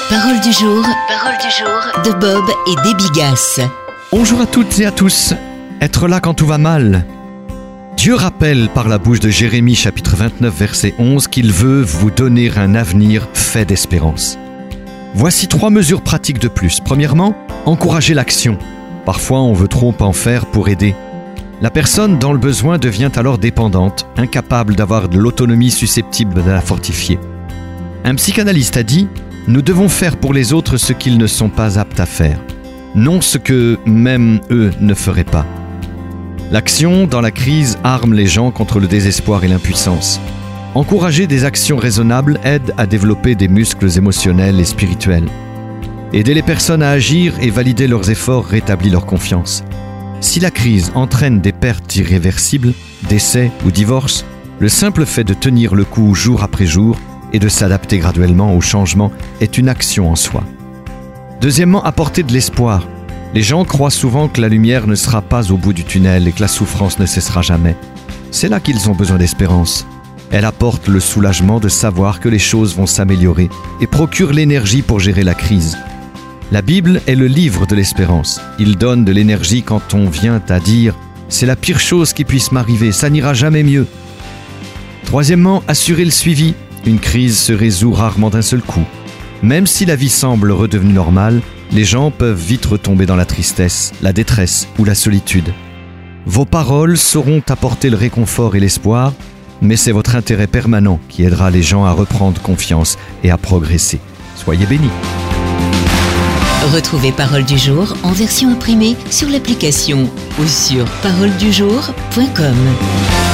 Parole du jour de Bob et des Bigasses. Bonjour à toutes et à tous. Être là quand tout va mal. Dieu rappelle par la bouche de Jérémie chapitre 29 verset 11 qu'il veut vous donner un avenir fait d'espérance. Voici 3 mesures pratiques de plus. Premièrement, encourager l'action. Parfois on veut trop en faire pour aider. La personne dans le besoin devient alors dépendante, incapable d'avoir de l'autonomie susceptible de la fortifier. Un psychanalyste a dit « Nous devons faire pour les autres ce qu'ils ne sont pas aptes à faire, non ce que même eux ne feraient pas. » L'action dans la crise arme les gens contre le désespoir et l'impuissance. Encourager des actions raisonnables aide à développer des muscles émotionnels et spirituels. Aider les personnes à agir et valider leurs efforts rétablit leur confiance. Si la crise entraîne des pertes irréversibles, décès ou divorce, le simple fait de tenir le coup jour après jour et de s'adapter graduellement au changement est une action en soi. Deuxièmement, apporter de l'espoir. Les gens croient souvent que la lumière ne sera pas au bout du tunnel et que la souffrance ne cessera jamais. C'est là qu'ils ont besoin d'espérance. Elle apporte le soulagement de savoir que les choses vont s'améliorer et procure l'énergie pour gérer la crise. La Bible est le livre de l'espérance. Il donne de l'énergie quand on vient à dire « C'est la pire chose qui puisse m'arriver, ça n'ira jamais mieux ». Troisièmement, assurer le suivi. Une crise se résout rarement d'un seul coup. Même si la vie semble redevenue normale, les gens peuvent vite retomber dans la tristesse, la détresse ou la solitude. Vos paroles sauront apporter le réconfort et l'espoir, mais c'est votre intérêt permanent qui aidera les gens à reprendre confiance et à progresser. Soyez bénis. Retrouvez Parole du jour en version imprimée sur l'application ou sur paroledujour.com.